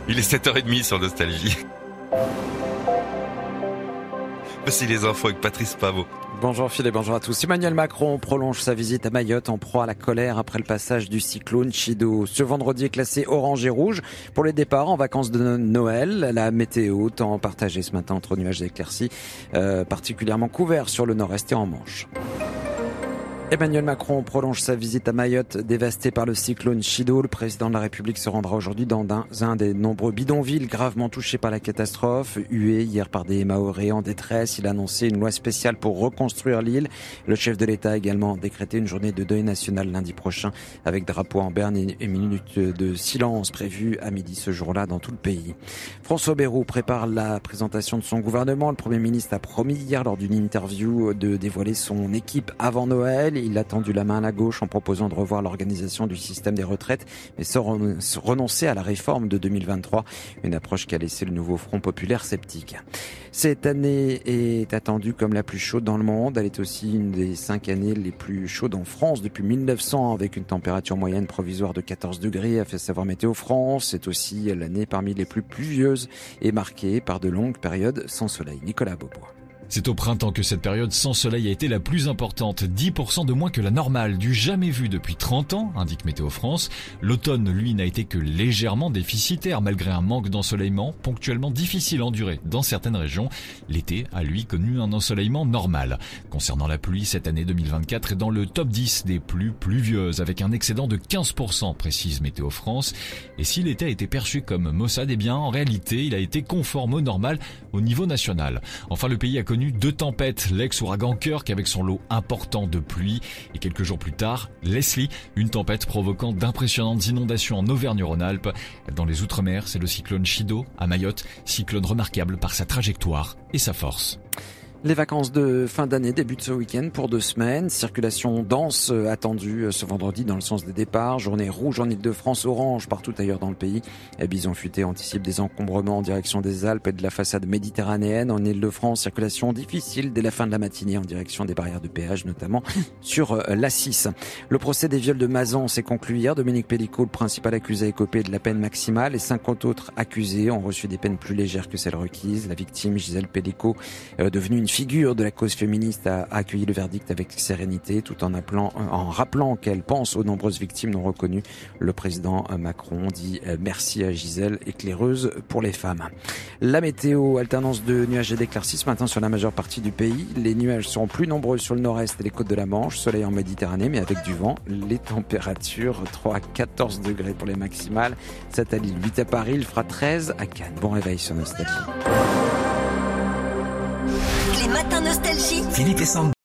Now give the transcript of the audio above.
Il est 7h30 sur Nostalgie. Voici les infos avec Patrice Pavot. Bonjour Phil et bonjour à tous. Emmanuel Macron prolonge sa visite à Mayotte en proie à la colère après le passage du cyclone Chido. Ce vendredi est classé orange et rouge pour les départs en vacances de Noël. La météo, temps partagé ce matin entre nuages et éclaircies, particulièrement couvert sur le nord-est et en Manche. Emmanuel Macron prolonge sa visite à Mayotte, dévastée par le cyclone Chido. Le président de la République se rendra aujourd'hui dans un des nombreux bidonvilles gravement touchés par la catastrophe. Hué hier par des Mahorais en détresse, il a annoncé une loi spéciale pour reconstruire l'île. Le chef de l'État a également décrété une journée de deuil national lundi prochain, avec drapeau en berne et minutes de silence prévues à midi ce jour-là dans tout le pays. François Bayrou prépare la présentation de son gouvernement. Le Premier ministre a promis hier lors d'une interview de dévoiler son équipe avant Noël. Il a tendu la main à la gauche en proposant de revoir l'organisation du système des retraites, mais sans renoncer à la réforme de 2023, une approche qui a laissé le nouveau Front populaire sceptique. Cette année est attendue comme la plus chaude dans le monde. Elle est aussi une des 5 années les plus chaudes en France depuis 1900, avec une température moyenne provisoire de 14 degrés, a fait savoir Météo France. C'est aussi l'année parmi les plus pluvieuses et marquée par de longues périodes sans soleil. Nicolas Beaubois. C'est au printemps que cette période sans soleil a été la plus importante, 10% de moins que la normale, du jamais vu depuis 30 ans, indique Météo France. L'automne, lui, n'a été que légèrement déficitaire, malgré un manque d'ensoleillement ponctuellement difficile à endurer dans certaines régions. L'été a, lui, connu un ensoleillement normal. Concernant la pluie, cette année 2024 est dans le top 10 des plus pluvieuses, avec un excédent de 15%, précise Météo France. Et si l'été a été perçu comme maussade, eh bien, en réalité, il a été conforme au normal au niveau national. Enfin, le pays a connu 2 tempêtes, l'ex-ouragan Kirk avec son lot important de pluie et quelques jours plus tard, Leslie, une tempête provoquant d'impressionnantes inondations en Auvergne-Rhône-Alpes. Dans les Outre-mer, c'est le cyclone Chido à Mayotte, cyclone remarquable par sa trajectoire et sa force. Les vacances de fin d'année débutent ce week-end pour 2 semaines. Circulation dense attendue ce vendredi dans le sens des départs. Journée rouge en Ile-de-France, orange partout ailleurs dans le pays. Bison futé anticipe des encombrements en direction des Alpes et de la façade méditerranéenne. En Ile-de-France, circulation difficile dès la fin de la matinée en direction des barrières de péage, notamment sur l'A6. Le procès des viols de Mazan s'est conclu hier. Dominique Pellicot, le principal accusé, a écopé de la peine maximale et 50 autres accusés ont reçu des peines plus légères que celles requises. La victime, Gisèle Pellicot, devenue une figure de la cause féministe, a accueilli le verdict avec sérénité tout en rappelant qu'elle pense aux nombreuses victimes non reconnues. Le président Macron dit merci à Gisèle, éclaireuse pour les femmes. La météo, alternance de nuages et d'éclaircies ce matin sur la majeure partie du pays. Les nuages seront plus nombreux sur le nord-est et les côtes de la Manche. Soleil en Méditerranée mais avec du vent. Les températures 3 à 14 degrés pour les maximales. 7 à Lille, 8 à Paris, il fera 13 à Cannes. Bon réveil sur Nostalgie. Les matins Nostalgie. Philippe et Sandra.